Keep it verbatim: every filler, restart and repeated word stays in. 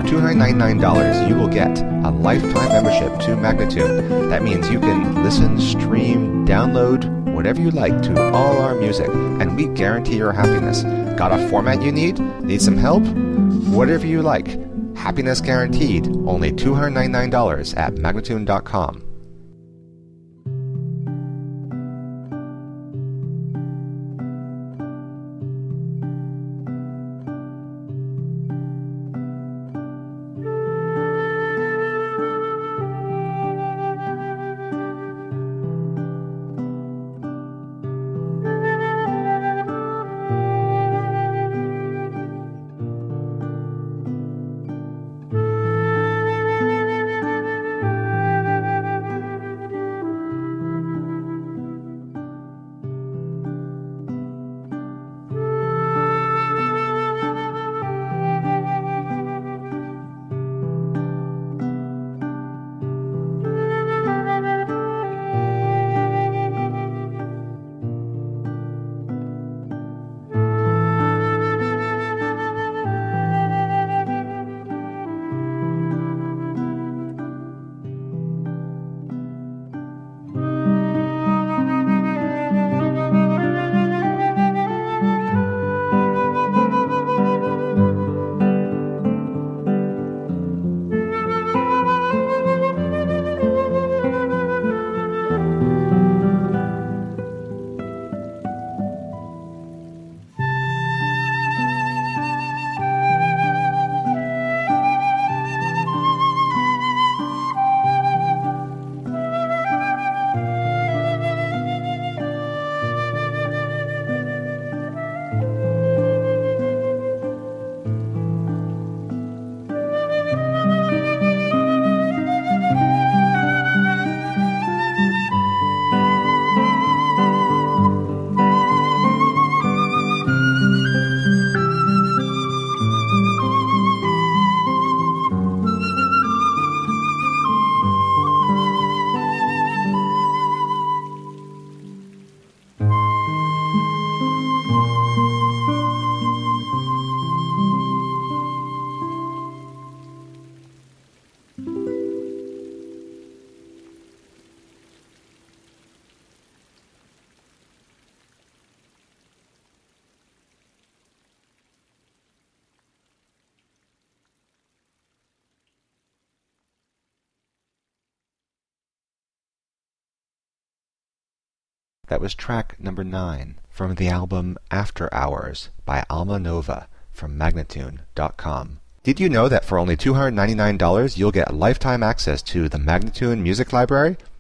two hundred ninety-nine dollars, you will get a lifetime membership to Magnatune. That means you can listen, stream, download, whatever you like to all our music, and we guarantee your happiness. Got a format you need? Need some help? Whatever you like. Happiness guaranteed. Only two hundred ninety-nine dollars at Magnatune dot com. That was track number nine from the album After Hours by Alma Nova from Magnatune dot com. Did you know that for only two hundred ninety-nine dollars you'll get lifetime access to the Magnatune Music Library?